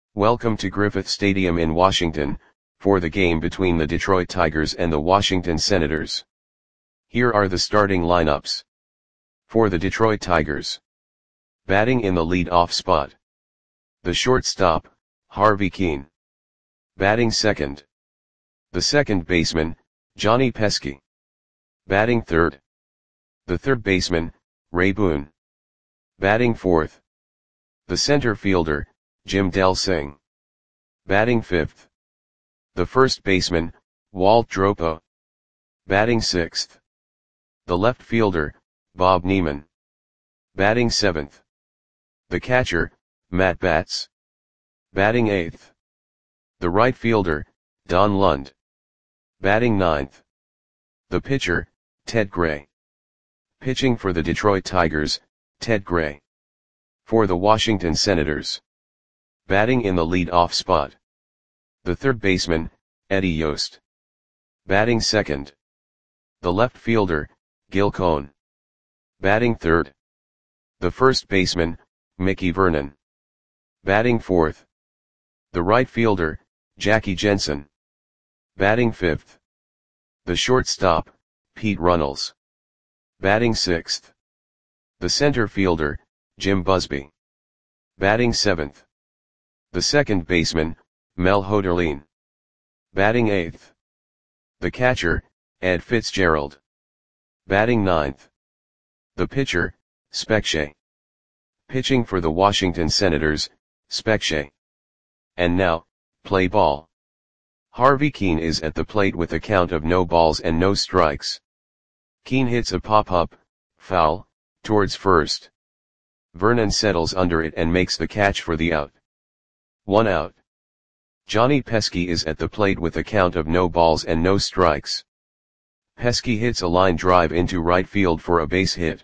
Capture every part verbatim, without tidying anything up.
Welcome to Griffith Stadium in Washington, for the game between the Detroit Tigers and the Washington Senators. Here are the starting lineups. For the Detroit Tigers. Batting in the lead-off spot. The shortstop, Harvey Kuenn. Batting second. The second baseman, Johnny Pesky. Batting third. The third baseman, Ray Boone. Batting fourth. The center fielder, Jim Delsing. Batting fifth. The first baseman, Walt Dropo. Batting sixth. The left fielder, Bob Neiman. Batting seventh. The catcher, Matt Batts. Batting eighth. The right fielder, Don Lund. Batting ninth. The pitcher, Ted Gray. Pitching for the Detroit Tigers, Ted Gray. For the Washington Senators. Batting in the lead-off spot. The third baseman, Eddie Yost. Batting second. The left fielder, Gil Cohn. Batting third. The first baseman, Mickey Vernon. Batting fourth. The right fielder, Jackie Jensen. Batting fifth. The shortstop, Pete Runnels. Batting sixth. The center fielder, Jim Busby. Batting seventh. The second baseman, Mel Hoderline. Batting eighth. The catcher, Ed Fitzgerald. Batting ninth. The pitcher, Spec Shea. Pitching for the Washington Senators, Spec Shea. And now, play ball. Harvey Kuenn is at the plate with a count of no balls and no strikes. Kuenn hits a pop-up, foul, towards first. Vernon settles under it and makes the catch for the out. One out. Johnny Pesky is at the plate with a count of no balls and no strikes. Pesky hits a line drive into right field for a base hit.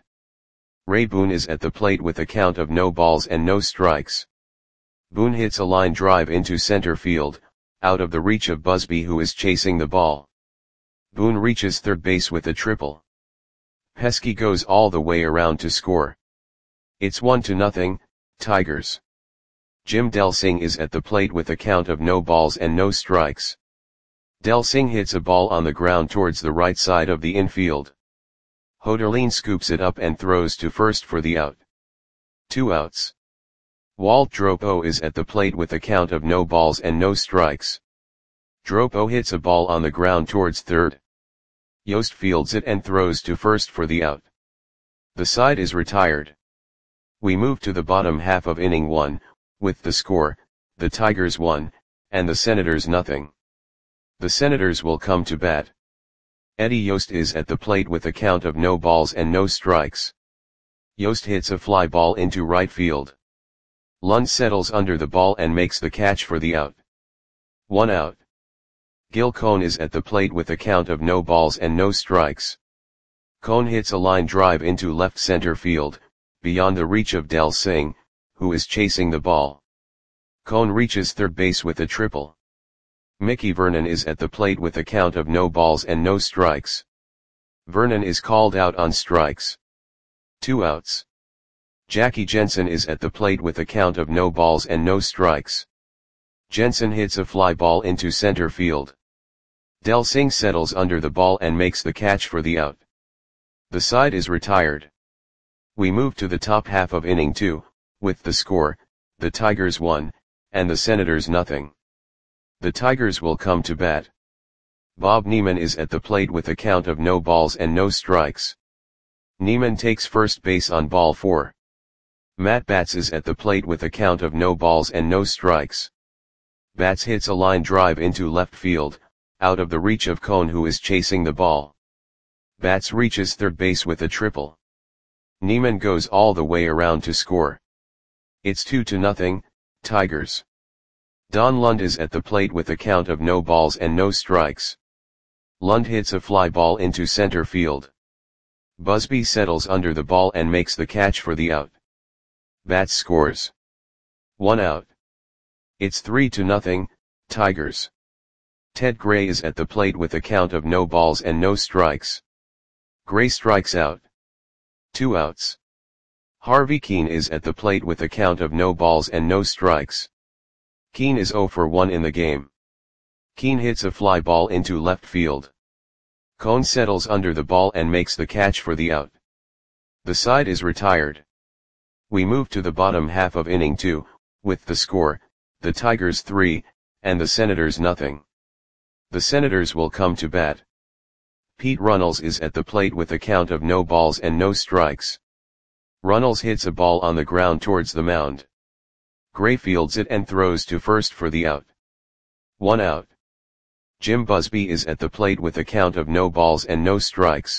Ray Boone is at the plate with a count of no balls and no strikes. Boone hits a line drive into center field, out of the reach of Busby, who is chasing the ball. Boone reaches third base with a triple. Pesky goes all the way around to score. It's one to nothing, Tigers. Jim Delsing is at the plate with a count of no balls and no strikes. Delsing hits a ball on the ground towards the right side of the infield. Hoderline scoops it up and throws to first for the out. Two outs. Walt Dropo is at the plate with a count of no balls and no strikes. Dropo hits a ball on the ground towards third. Yost fields it and throws to first for the out. The side is retired. We move to the bottom half of inning one, with the score, the Tigers one, and the Senators nothing. The Senators will come to bat. Eddie Yost is at the plate with a count of no balls and no strikes. Yost hits a fly ball into right field. Lund settles under the ball and makes the catch for the out. One out. Gil Cohn is at the plate with a count of no balls and no strikes. Cohn hits a line drive into left center field, beyond the reach of Delsing, who is chasing the ball. Cohn reaches third base with a triple. Mickey Vernon is at the plate with a count of no balls and no strikes. Vernon is called out on strikes. Two outs. Jackie Jensen is at the plate with a count of no balls and no strikes. Jensen hits a fly ball into center field. Delsing settles under the ball and makes the catch for the out. The side is retired. We move to the top half of inning two, with the score, the Tigers one, and the Senators nothing. The Tigers will come to bat. Bob Neiman is at the plate with a count of no balls and no strikes. Neiman takes first base on ball four. Matt Batts is at the plate with a count of no balls and no strikes. Batts hits a line drive into left field, out of the reach of Cohn, who is chasing the ball. Batts reaches third base with a triple. Neiman goes all the way around to score. It's two to nothing, Tigers. Don Lund is at the plate with a count of no balls and no strikes. Lund hits a fly ball into center field. Busby settles under the ball and makes the catch for the out. Batts scores. One out. It's three to nothing, Tigers. Ted Gray is at the plate with a count of no balls and no strikes. Gray strikes out. Two outs. Harvey Kuenn is at the plate with a count of no balls and no strikes. Keane is zero for one in the game. Keane hits a fly ball into left field. Cone settles under the ball and makes the catch for the out. The side is retired. We move to the bottom half of inning two, with the score, the Tigers three, and the Senators nothing. The Senators will come to bat. Pete Runnels is at the plate with a count of no balls and no strikes. Runnels hits a ball on the ground towards the mound. Gray fields it and throws to first for the out. One out. Jim Busby is at the plate with a count of no balls and no strikes.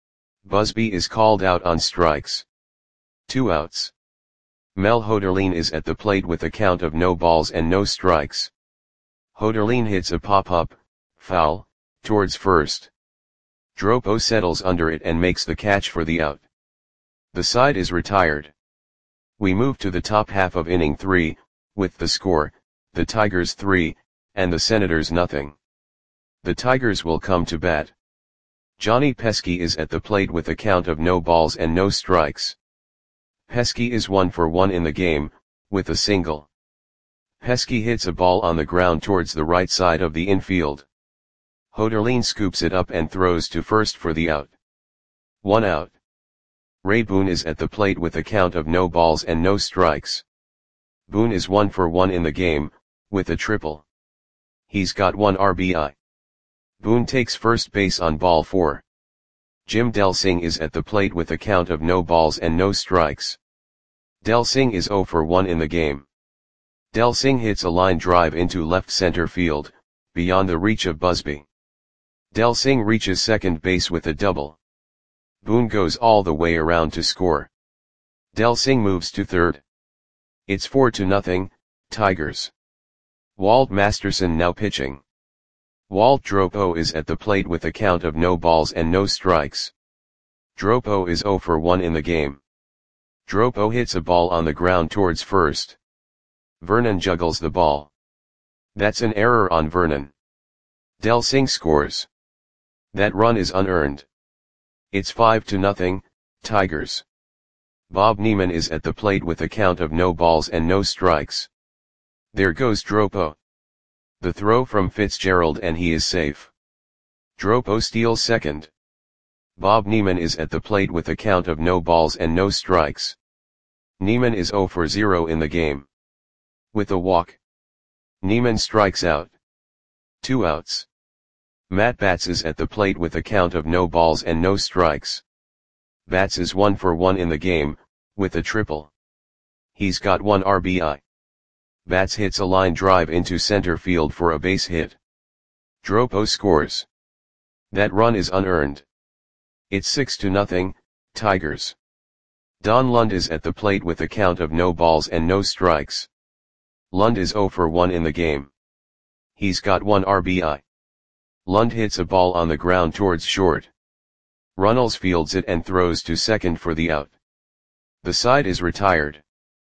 Busby is called out on strikes. Two outs. Mel Hoderlin is at the plate with a count of no balls and no strikes. Hoderlin hits a pop-up, foul, towards first. Dropo settles under it and makes the catch for the out. The side is retired. We move to the top half of inning three, with the score, the Tigers three, and the Senators nothing. The Tigers will come to bat. Johnny Pesky is at the plate with a count of no balls and no strikes. Pesky is one for one in the game, with a single. Pesky hits a ball on the ground towards the right side of the infield. Hoderlin scoops it up and throws to first for the out. One out. Ray Boone is at the plate with a count of no balls and no strikes. Boone is one for one in the game, with a triple. He's got one R B I. Boone takes first base on ball four. Jim Delsing is at the plate with a count of no balls and no strikes. Delsing is zero for one in the game. Delsing hits a line drive into left center field, beyond the reach of Busby. Delsing reaches second base with a double. Boone goes all the way around to score. Delsing moves to third. It's four to nothing, Tigers. Walt Masterson now pitching. Walt Dropo is at the plate with a count of no balls and no strikes. Dropo is zero for one in the game. Dropo hits a ball on the ground towards first. Vernon juggles the ball. That's an error on Vernon. Delsing scores. That run is unearned. It's five to nothing, Tigers. Bob Neiman is at the plate with a count of no balls and no strikes. There goes Dropo. The throw from Fitzgerald and he is safe. Dropo steals second. Bob Neiman is at the plate with a count of no balls and no strikes. Neiman is zero for zero in the game. With a walk. Neiman strikes out. Two outs. Matt Batts is at the plate with a count of no balls and no strikes. Batts is one for one in the game, with a triple. He's got one R B I. Batts hits a line drive into center field for a base hit. Dropo scores. That run is unearned. It's six to nothing, Tigers. Don Lund is at the plate with a count of no balls and no strikes. Lund is zero for one in the game. He's got one R B I. Lund hits a ball on the ground towards short. Runnels fields it and throws to second for the out. The side is retired.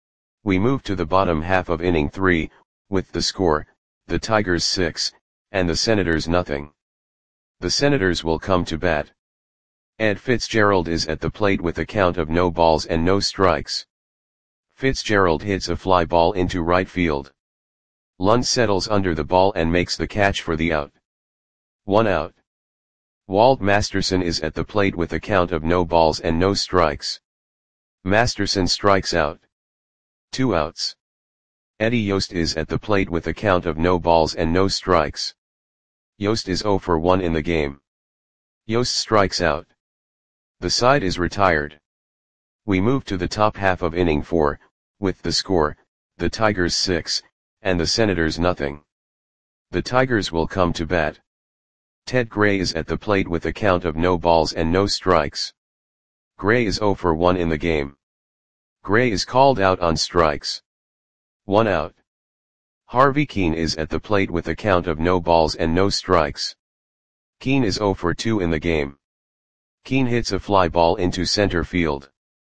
We move to the bottom half of inning three, with the score, the Tigers six, and the Senators nothing. The Senators will come to bat. Ed Fitzgerald is at the plate with a count of no balls and no strikes. Fitzgerald hits a fly ball into right field. Lund settles under the ball and makes the catch for the out. One out. Walt Masterson is at the plate with a count of no balls and no strikes. Masterson strikes out. Two outs. Eddie Yost is at the plate with a count of no balls and no strikes. Yost is zero for one in the game. Yost strikes out. The side is retired. We move to the top half of inning four, with the score, the Tigers six, and the Senators nothing. The Tigers will come to bat. Ted Gray is at the plate with a count of no balls and no strikes. Gray is zero for one in the game. Gray is called out on strikes. One out. Harvey Keene is at the plate with a count of no balls and no strikes. Keene is zero for two in the game. Keene hits a fly ball into center field.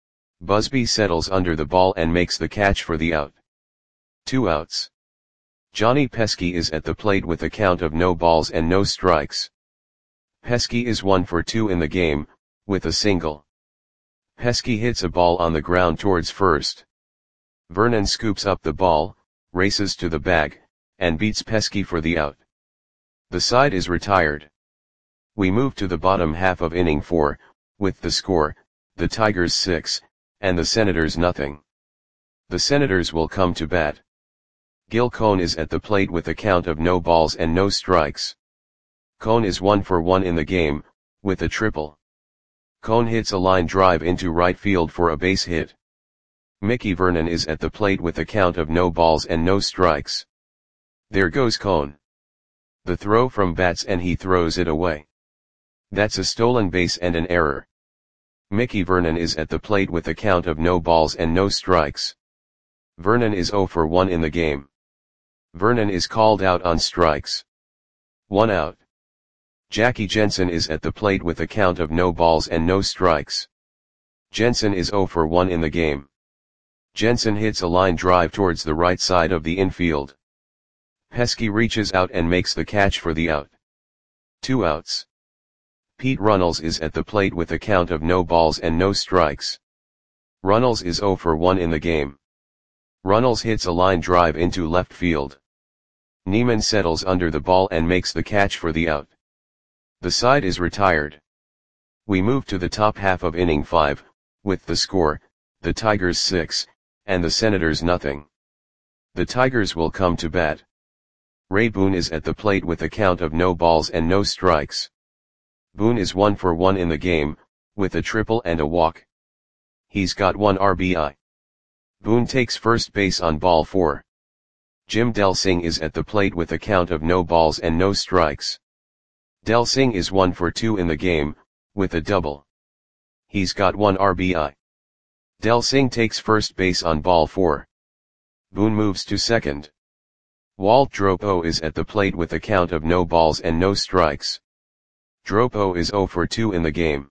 Busby settles under the ball and makes the catch for the out. Two outs. Johnny Pesky is at the plate with a count of no balls and no strikes. Pesky is one for two in the game, with a single. Pesky hits a ball on the ground towards first. Vernon scoops up the ball, races to the bag, and beats Pesky for the out. The side is retired. We move to the bottom half of inning four, with the score, the Tigers six, and the Senators nothing. The Senators will come to bat. Gil Cone is at the plate with a count of no balls and no strikes. Cone is one for one in the game, with a triple. Cone hits a line drive into right field for a base hit. Mickey Vernon is at the plate with a count of no balls and no strikes. There goes Cone. The throw from bats and he throws it away. That's a stolen base and an error. Mickey Vernon is at the plate with a count of no balls and no strikes. Vernon is zero for one in the game. Vernon is called out on strikes. One out. Jackie Jensen is at the plate with a count of no balls and no strikes. Jensen is zero for one in the game. Jensen hits a line drive towards the right side of the infield. Pesky reaches out and makes the catch for the out. Two outs. Pete Runnels is at the plate with a count of no balls and no strikes. Runnels is zero for one in the game. Runnels hits a line drive into left field. Neiman settles under the ball and makes the catch for the out. The side is retired. We move to the top half of inning five, with the score, the Tigers six, and the Senators nothing. The Tigers will come to bat. Ray Boone is at the plate with a count of no balls and no strikes. Boone is one for one in the game, with a triple and a walk. He's got one R B I. Boone takes first base on ball four. Jim Delsing is at the plate with a count of no balls and no strikes. Delsing is one for two in the game, with a double. He's got one R B I. Delsing takes first base on ball four. Boone moves to second. Walt Dropo is at the plate with a count of no balls and no strikes. Dropo is zero for two in the game.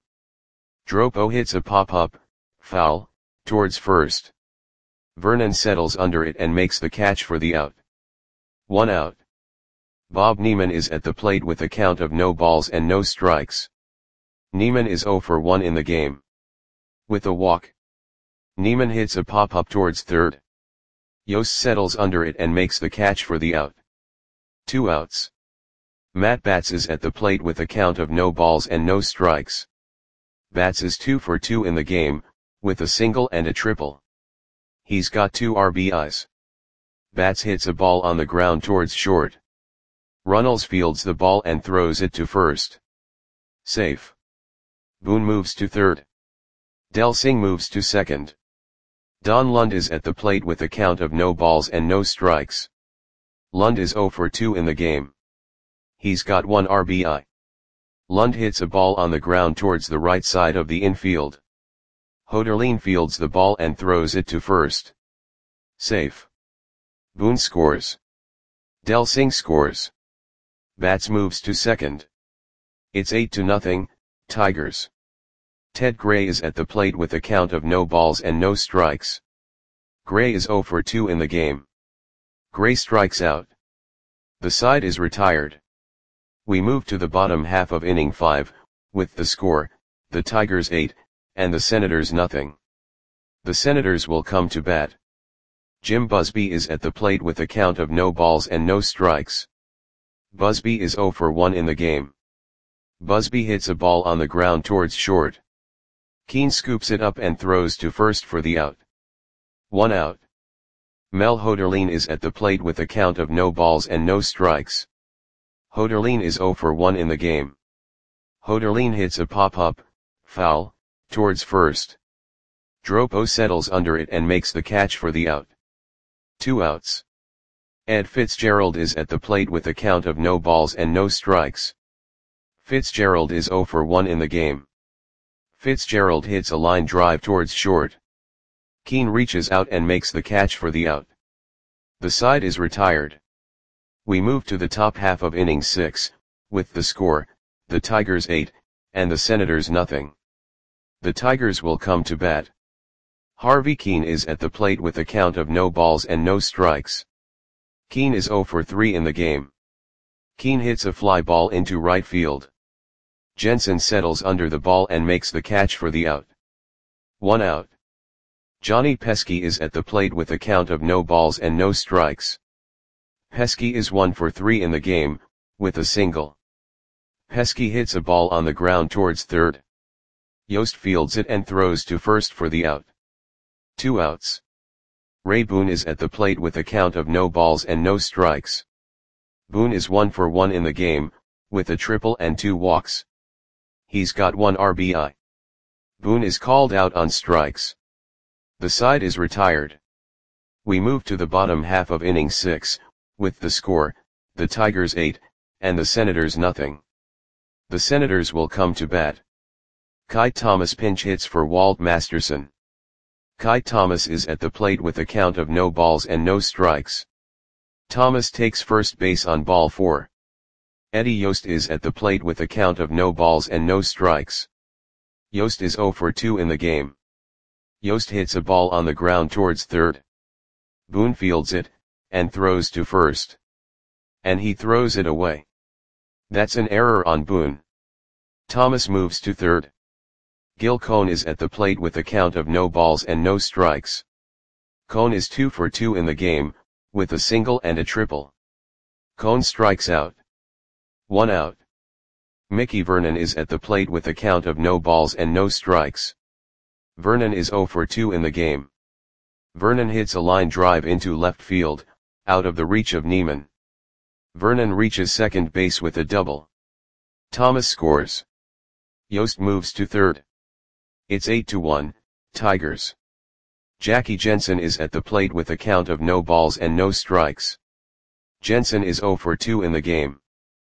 Dropo hits a pop-up, foul, towards first. Vernon settles under it and makes the catch for the out. One out. Bob Neiman is at the plate with a count of no balls and no strikes. Neiman is zero for one in the game. With a walk. Neiman hits a pop-up towards third. Yost settles under it and makes the catch for the out. Two outs. Matt Batts is at the plate with a count of no balls and no strikes. Batts is two for two in the game, with a single and a triple. He's got two R B Is. Batts hits a ball on the ground towards short. Runnels fields the ball and throws it to first. Safe. Boone moves to third. Delsing moves to second. Don Lund is at the plate with a count of no balls and no strikes. Lund is zero for two in the game. He's got one R B I. Lund hits a ball on the ground towards the right side of the infield. Hoderlin fields the ball and throws it to first. Safe. Boone scores. Delsing scores. Batts moves to second. It's eight to nothing, Tigers. Ted Gray is at the plate with a count of no balls and no strikes. Gray is zero for two in the game. Gray strikes out. The side is retired. We move to the bottom half of inning five, with the score, the Tigers eight, and the Senators nothing. The Senators will come to bat. Jim Busby is at the plate with a count of no balls and no strikes. Busby is zero for one in the game. Busby hits a ball on the ground towards short. Keane scoops it up and throws to first for the out. One out. Mel Hoderlin is at the plate with a count of no balls and no strikes. Hoderlin is zero for one in the game. Hoderlin hits a pop-up, foul, towards first. Dropo settles under it and makes the catch for the out. Two outs. Ed Fitzgerald is at the plate with a count of no balls and no strikes. Fitzgerald is zero for one in the game. Fitzgerald hits a line drive towards short. Keane reaches out and makes the catch for the out. The side is retired. We move to the top half of inning six, with the score, the Tigers eight, and the Senators nothing. The Tigers will come to bat. Harvey Keane is at the plate with a count of no balls and no strikes. Keane is zero for three in the game. Keane hits a fly ball into right field. Jensen settles under the ball and makes the catch for the out. One out. Johnny Pesky is at the plate with a count of no balls and no strikes. Pesky is one for three in the game, with a single. Pesky hits a ball on the ground towards third. Yost fields it and throws to first for the out. Two outs. Ray Boone is at the plate with a count of no balls and no strikes. Boone is one for one in the game, with a triple and two walks. He's got one R B I. Boone is called out on strikes. The side is retired. We move to the bottom half of inning six, with the score, the Tigers eight, and the Senators nothing. The Senators will come to bat. Kai Thomas pinch hits for Walt Masterson. Kai Thomas is at the plate with a count of no balls and no strikes. Thomas takes first base on ball four. Eddie Yost is at the plate with a count of no balls and no strikes. Yost is zero for two in the game. Yost hits a ball on the ground towards third. Boone fields it, and throws to first. And he throws it away. That's an error on Boone. Thomas moves to third. Gil Cone is at the plate with a count of no balls and no strikes. Cone is two for two in the game, with a single and a triple. Cone strikes out. One out. Mickey Vernon is at the plate with a count of no balls and no strikes. Vernon is zero for two in the game. Vernon hits a line drive into left field, out of the reach of Neiman. Vernon reaches second base with a double. Thomas scores. Yost moves to third. It's eight to one, Tigers. Jackie Jensen is at the plate with a count of no balls and no strikes. Jensen is zero for two in the game.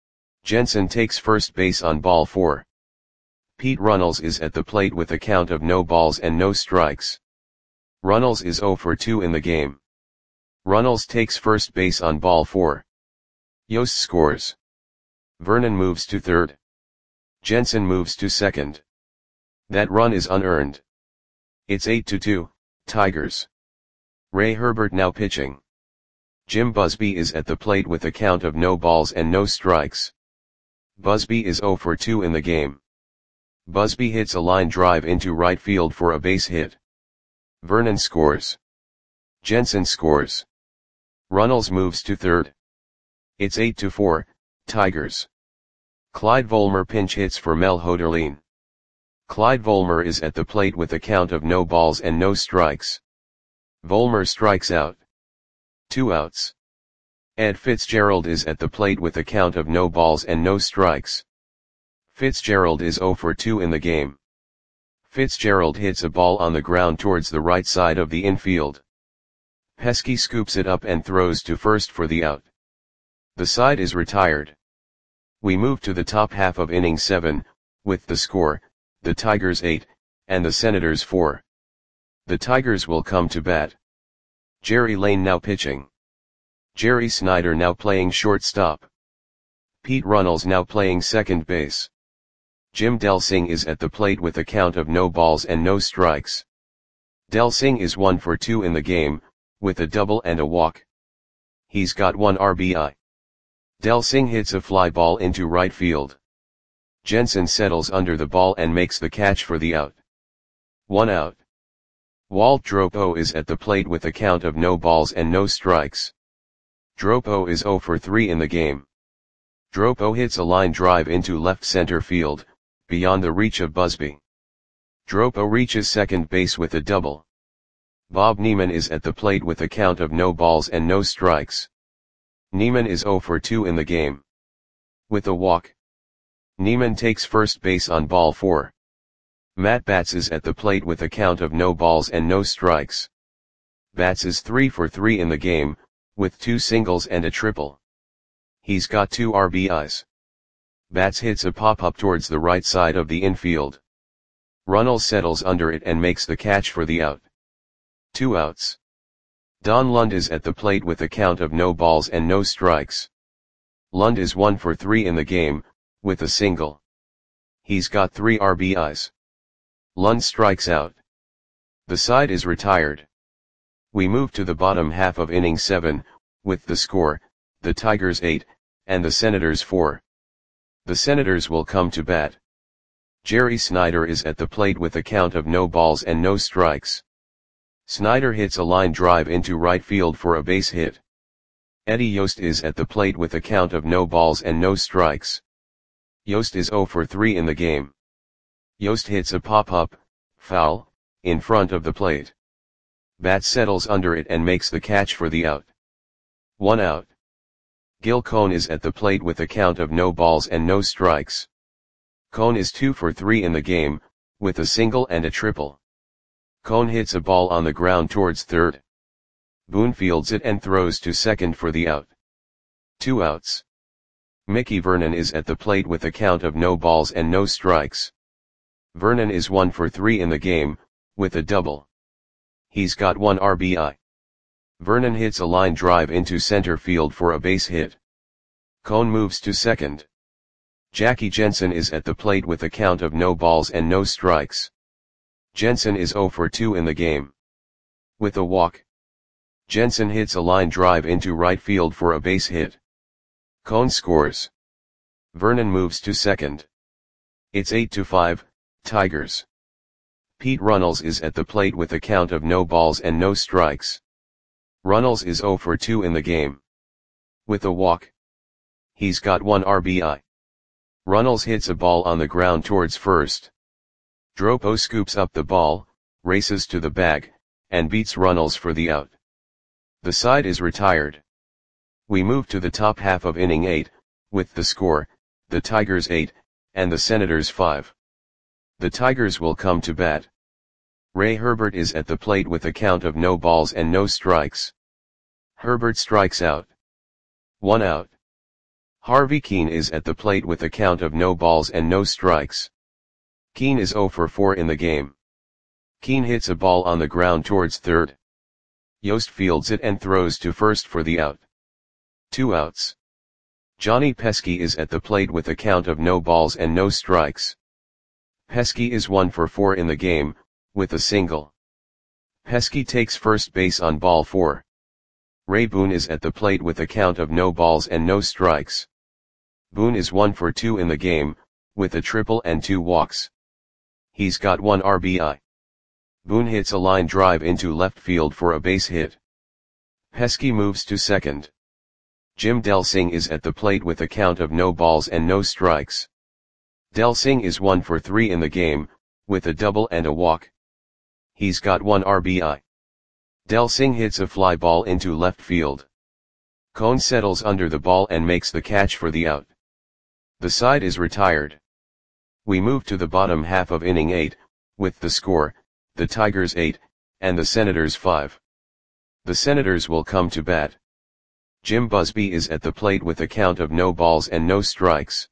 Jensen takes first base on ball four. Pete Runnels is at the plate with a count of no balls and no strikes. Runnels is zero for two in the game. Runnels takes first base on ball four. Yost scores. Vernon moves to third. Jensen moves to second. That run is unearned. It's eight to two, Tigers. Ray Herbert now pitching. Jim Busby is at the plate with a count of no balls and no strikes. Busby is zero for two in the game. Busby hits a line drive into right field for a base hit. Vernon scores. Jensen scores. Runnels moves to third. It's eight to four, Tigers. Clyde Volmer pinch hits for Mel Hoderlin. Clyde Volmer is at the plate with a count of no balls and no strikes. Volmer strikes out. Two outs. Ed Fitzgerald is at the plate with a count of no balls and no strikes. Fitzgerald is zero for two in the game. Fitzgerald hits a ball on the ground towards the right side of the infield. Pesky scoops it up and throws to first for the out. The side is retired. We move to the top half of inning seven, with the score, the Tigers eight, and the Senators four. The Tigers will come to bat. Jerry Lane now pitching. Jerry Snyder now playing shortstop. Pete Runnels now playing second base. Jim Delsing is at the plate with a count of no balls and no strikes. Delsing is one for two in the game, with a double and a walk. He's got one R B I. Delsing hits a fly ball into right field. Jensen settles under the ball and makes the catch for the out. One out. Walt Dropo is at the plate with a count of no balls and no strikes. Dropo is zero for three in the game. Dropo hits a line drive into left center field, beyond the reach of Busby. Dropo reaches second base with a double. Bob Neiman is at the plate with a count of no balls and no strikes. Neiman is zero for two in the game. With a walk. Neiman takes first base on ball four. Matt Batts is at the plate with a count of no balls and no strikes. Batts is three for three in the game, with two singles and a triple. He's got two R B Is. Batts hits a pop-up towards the right side of the infield. Runnels settles under it and makes the catch for the out. Two outs. Don Lund is at the plate with a count of no balls and no strikes. Lund is one for three in the game, with a single. He's got three R B Is. Lund strikes out. The side is retired. We move to the bottom half of inning seven, with the score, the Tigers eight, and the Senators four. The Senators will come to bat. Jerry Snyder is at the plate with a count of no balls and no strikes. Snyder hits a line drive into right field for a base hit. Eddie Yost is at the plate with a count of no balls and no strikes. Yost is zero for three in the game. Yost hits a pop-up, foul, in front of the plate. Bat settles under it and makes the catch for the out. One out. Gil Cone is at the plate with a count of no balls and no strikes. Cone is two for three in the game, with a single and a triple. Cone hits a ball on the ground towards third. Boone fields it and throws to second for the out. Two outs. Mickey Vernon is at the plate with a count of no balls and no strikes. Vernon is one for three in the game, with a double. He's got one R B I. Vernon hits a line drive into center field for a base hit. Cone moves to second. Jackie Jensen is at the plate with a count of no balls and no strikes. Jensen is zero for two in the game. With a walk. Jensen hits a line drive into right field for a base hit. Cone scores. Vernon moves to second. It's eight to five, Tigers. Pete Runnels is at the plate with a count of no balls and no strikes. Runnels is zero for two in the game. With a walk. He's got one R B I. Runnels hits a ball on the ground towards first. Dropo scoops up the ball, races to the bag, and beats Runnels for the out. The side is retired. We move to the top half of inning eight, with the score, the Tigers eight, and the Senators five. The Tigers will come to bat. Ray Herbert is at the plate with a count of no balls and no strikes. Herbert strikes out. One out. Harvey Keene is at the plate with a count of no balls and no strikes. Keene is zero for four in the game. Keene hits a ball on the ground towards third. Yost fields it and throws to first for the out. Two outs. Johnny Pesky is at the plate with a count of no balls and no strikes. Pesky is one for four in the game, with a single. Pesky takes first base on ball four. Ray Boone is at the plate with a count of no balls and no strikes. Boone is one for two in the game, with a triple and two walks. He's got one R B I. Boone hits a line drive into left field for a base hit. Pesky moves to second. Jim Delsing is at the plate with a count of no balls and no strikes. Delsing is one for three in the game, with a double and a walk. He's got one R B I. Delsing hits a fly ball into left field. Cone settles under the ball and makes the catch for the out. The side is retired. We move to the bottom half of inning eight, with the score, the Tigers eight, and the Senators five. The Senators will come to bat. Jim Busby is at the plate with a count of no balls and no strikes.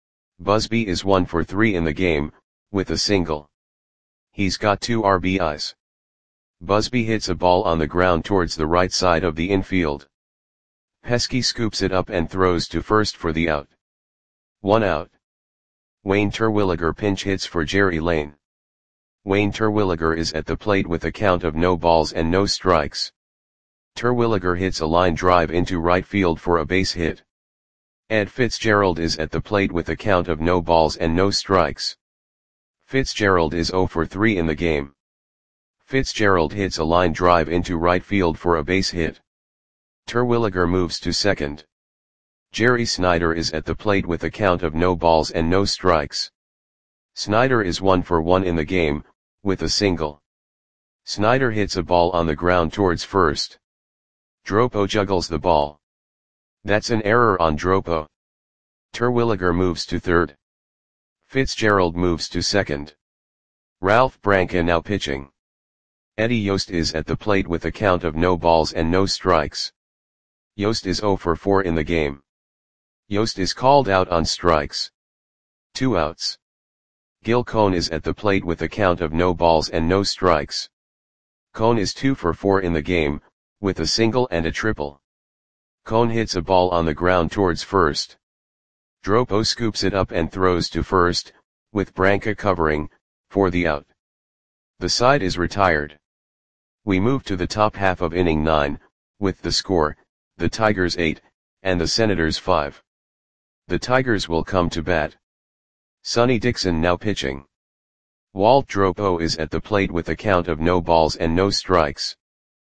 Busby is one for three in the game, with a single. He's got two R B Is. Busby hits a ball on the ground towards the right side of the infield. Pesky scoops it up and throws to first for the out. One out. Wayne Terwilliger pinch hits for Jerry Lane. Wayne Terwilliger is at the plate with a count of no balls and no strikes. Terwilliger hits a line drive into right field for a base hit. Ed Fitzgerald is at the plate with a count of no balls and no strikes. Fitzgerald is zero for three in the game. Fitzgerald hits a line drive into right field for a base hit. Terwilliger moves to second. Jerry Snyder is at the plate with a count of no balls and no strikes. Snyder is one for one in the game, with a single. Snyder hits a ball on the ground towards first. Dropo juggles the ball. That's an error on Dropo. Terwilliger moves to third. Fitzgerald moves to second. Ralph Branca now pitching. Eddie Yost is at the plate with a count of no balls and no strikes. Yost is zero for four in the game. Yost is called out on strikes. Two outs. Gil Cone is at the plate with a count of no balls and no strikes. Cone is two for four in the game, with a single and a triple. Cone hits a ball on the ground towards first. Dropo scoops it up and throws to first, with Branca covering, for the out. The side is retired. We move to the top half of inning nine, with the score, the Tigers eight, and the Senators five. The Tigers will come to bat. Sonny Dixon now pitching. Walt Dropo is at the plate with a count of no balls and no strikes.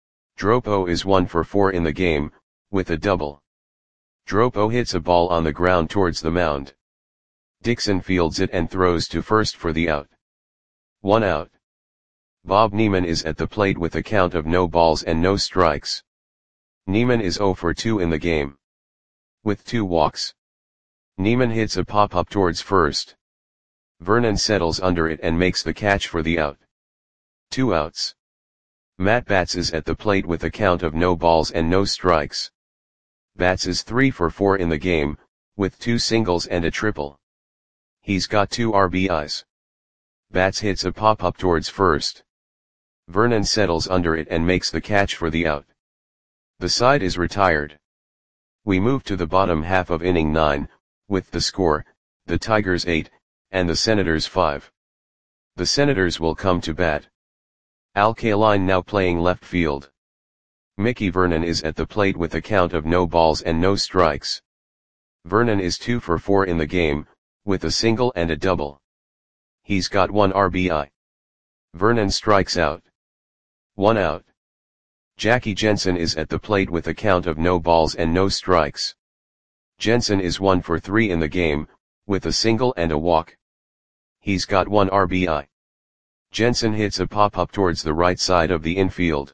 Dropo is one for four in the game, with a double. Dropo hits a ball on the ground towards the mound. Dixon fields it and throws to first for the out. One out. Bob Neiman is at the plate with a count of no balls and no strikes. Neiman is zero for two in the game, with two walks. Neiman hits a pop-up towards first. Vernon settles under it and makes the catch for the out. Two outs. Matt Batts is at the plate with a count of no balls and no strikes. Batts is three for four in the game, with two singles and a triple. He's got two R B Is. Batts hits a pop-up towards first. Vernon settles under it and makes the catch for the out. The side is retired. We move to the bottom half of inning nine, with the score, the Tigers eight, and the Senators five. The Senators will come to bat. Al Kaline now playing left field. Mickey Vernon is at the plate with a count of no balls and no strikes. Vernon is two for four in the game, with a single and a double. He's got one R B I. Vernon strikes out. One out. Jackie Jensen is at the plate with a count of no balls and no strikes. Jensen is one for three in the game, with a single and a walk. He's got one R B I. Jensen hits a pop-up towards the right side of the infield.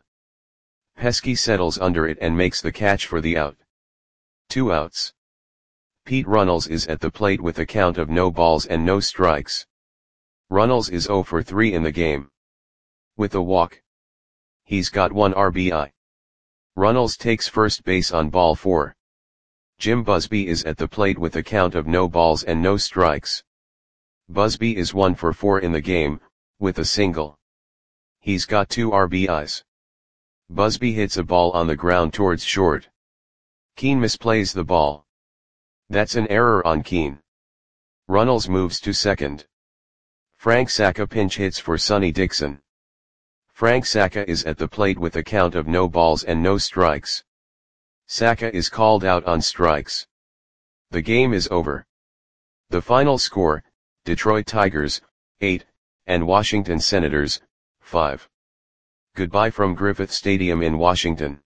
Pesky settles under it and makes the catch for the out. Two outs. Pete Runnels is at the plate with a count of no balls and no strikes. Runnels is zero for three in the game, with a walk. He's got one R B I. Runnels takes first base on ball four. Jim Busby is at the plate with a count of no balls and no strikes. Busby is one for four in the game, with a single. He's got two R B Is. Busby hits a ball on the ground towards short. Keane misplays the ball. That's an error on Keane. Runnels moves to second. Frank Saka pinch hits for Sonny Dixon. Frank Saka is at the plate with a count of no balls and no strikes. Saka is called out on strikes. The game is over. The final score, Detroit Tigers, eight, and Washington Senators, five. Goodbye from Griffith Stadium in Washington.